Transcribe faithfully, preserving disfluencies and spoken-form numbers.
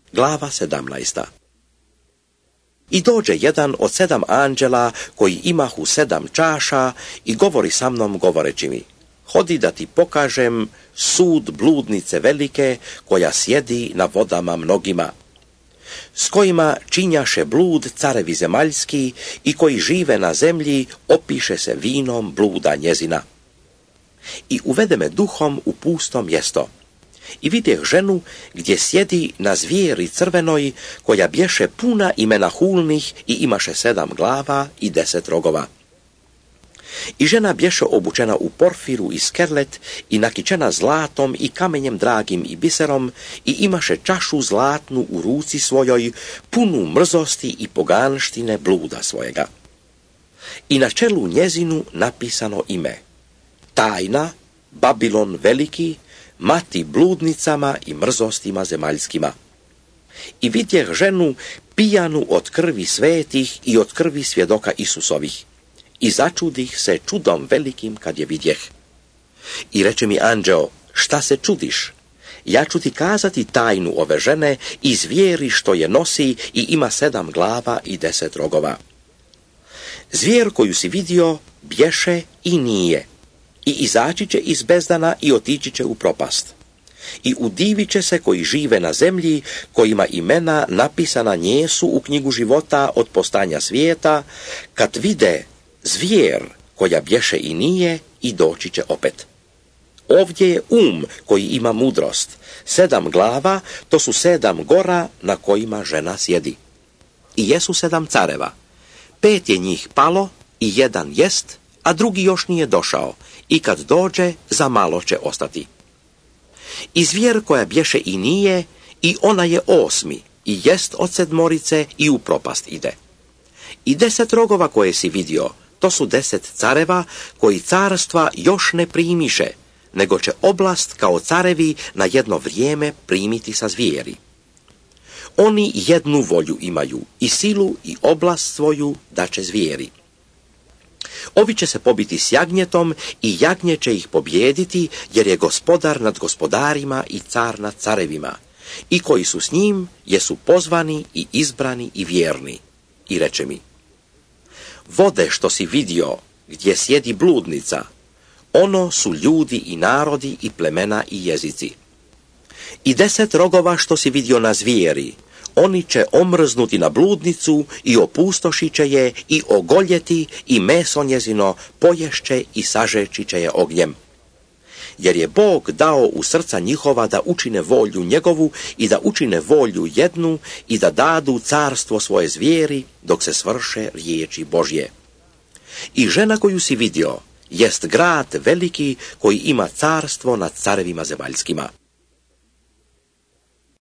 Glava sedamnaesta. I dođe jedan od sedam anđela koji imahu sedam čaša i govori sa mnom govoreći mi: hodi da ti pokažem sud bludnice velike koja sjedi na vodama mnogima, s kojima činjaše blud carevi zemaljski i koji žive na zemlji opiše se vinom bluda njezina. I uvede me duhom u pusto mjesto. I vidjeh ženu gdje sjedi na zvijeri crvenoj koja bješe puna imena hulnih i imaše sedam glava i deset rogova. I žena bješe obučena u porfiru i skerlet i nakičena zlatom i kamenjem dragim i biserom i imaše čašu zlatnu u ruci svojoj, punu mrzosti i poganštine bluda svojega. I na čelu njezinu napisano ime: Tajna, Babilon veliki, mati bludnicama i mrzostima zemaljskima. I vidjeh ženu pijanu od krvi svetih i od krvi svjedoka Isusovih. I začudih se čudom velikim kad je vidjeh. I reče mi anđeo: šta se čudiš? Ja ću ti kazati tajnu ove žene i zvijeri što je nosi i ima sedam glava i deset rogova. Zvijer koju si vidio bješe i nije, i izaći će iz bezdana i otići će u propast. I udivit će se koji žive na zemlji, kojima imena napisana njesu u knjigu života od postanja svijeta, kad vide zvijer koja bješe i nije i doći će opet. Ovdje je um koji ima mudrost. Sedam glava, to su sedam gora na kojima žena sjedi. I jesu sedam careva. Pet je njih palo i jedan jest, a drugi još nije došao, i kad dođe, za malo će ostati. I zvijer koja bješe i nije, i ona je osmi, i jest od sedmorice i u propast ide. I deset rogova koje si vidio, to su deset careva koji carstva još ne primiše, nego će oblast kao carevi na jedno vrijeme primiti sa zvijeri. Oni jednu volju imaju, i silu i oblast svoju da će zvijeri. Ovi će se pobiti s jagnjetom i jagnje će ih pobijediti, jer je gospodar nad gospodarima i car nad carevima. I koji su s njim, jesu pozvani i izbrani i vjerni. I reče mi: vode što si vidio, gdje sjedi bludnica, ono su ljudi i narodi i plemena i jezici. I deset rogova što si vidio na zvijeri, oni će omrznuti na bludnicu i opustošit će je i ogoljeti i meso njezino poješće i sažeći će je ognjem. Jer je Bog dao u srca njihova da učine volju njegovu i da učine volju jednu i da dadu carstvo svoje zvijeri dok se svrše riječi Božje. I žena koju si vidio jest grad veliki koji ima carstvo nad carevima zemaljskima.